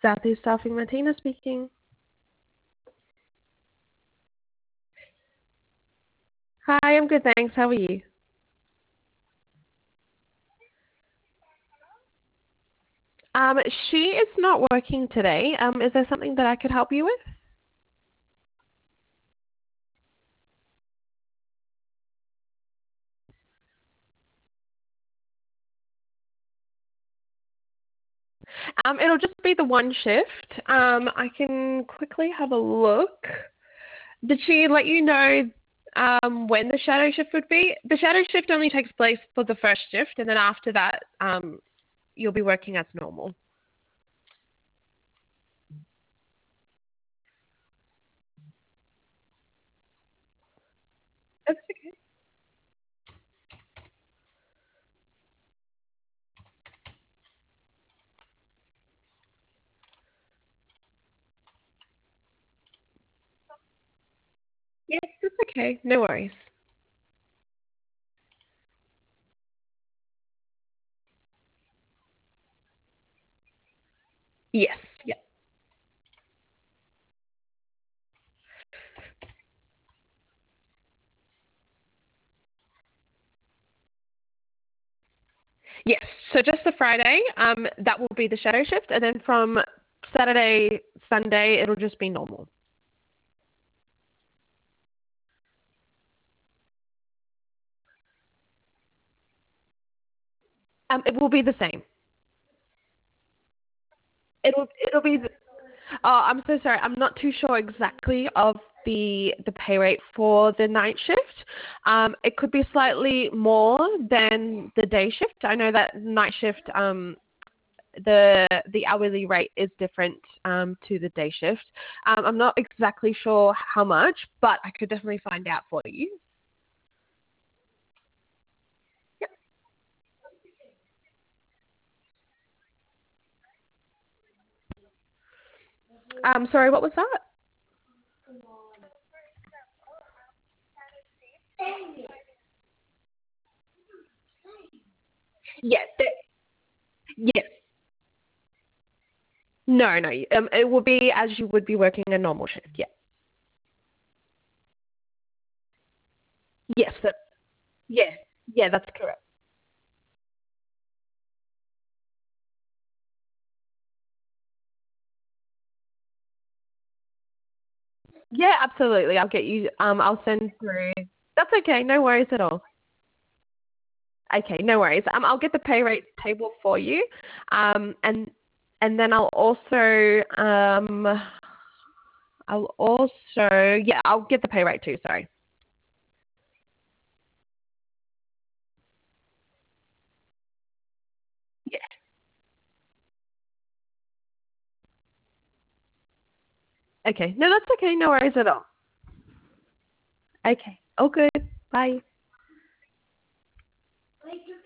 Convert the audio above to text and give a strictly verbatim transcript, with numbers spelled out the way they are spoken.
Southeast Staffing, Martina speaking. Hi, I'm good, thanks. How are you? Um, she is not working today. Um, is there something that I could help you with? Um, it'll just be the one shift. Um, I can quickly have a look. Did she let you know um, when the shadow shift would be? The shadow shift only takes place for the first shift, and then after that, um, you'll be working as normal. That's okay. Yes, that's okay. No worries. Yes. Yeah. Yes. So just the Friday, um, that will be the shadow shift, and then from Saturday, Sunday, it'll just be normal. Um, it will be the same. It'll it'll be. The, oh, I'm so sorry. I'm not too sure exactly of the the pay rate for the night shift. Um, it could be slightly more than the day shift. I know that night shift. Um, the the hourly rate is different um, to the day shift. Um, I'm not exactly sure how much, but I could definitely find out for you. Yep. Um, sorry, what was that? Yes. Yes. No, no. Um, it will be as you would be working a normal shift. Yeah. Yes. That, yeah. Yeah, that's correct. Yeah, absolutely. I'll get you. Um, I'll send through. That's okay. No worries at all. Okay, no worries. Um, I'll get the pay rate table for you. Um, and and then I'll also um, I'll also yeah, I'll get the pay rate too. Sorry. Yeah. Okay. No, that's okay. No worries at all. Okay. All good. Bye.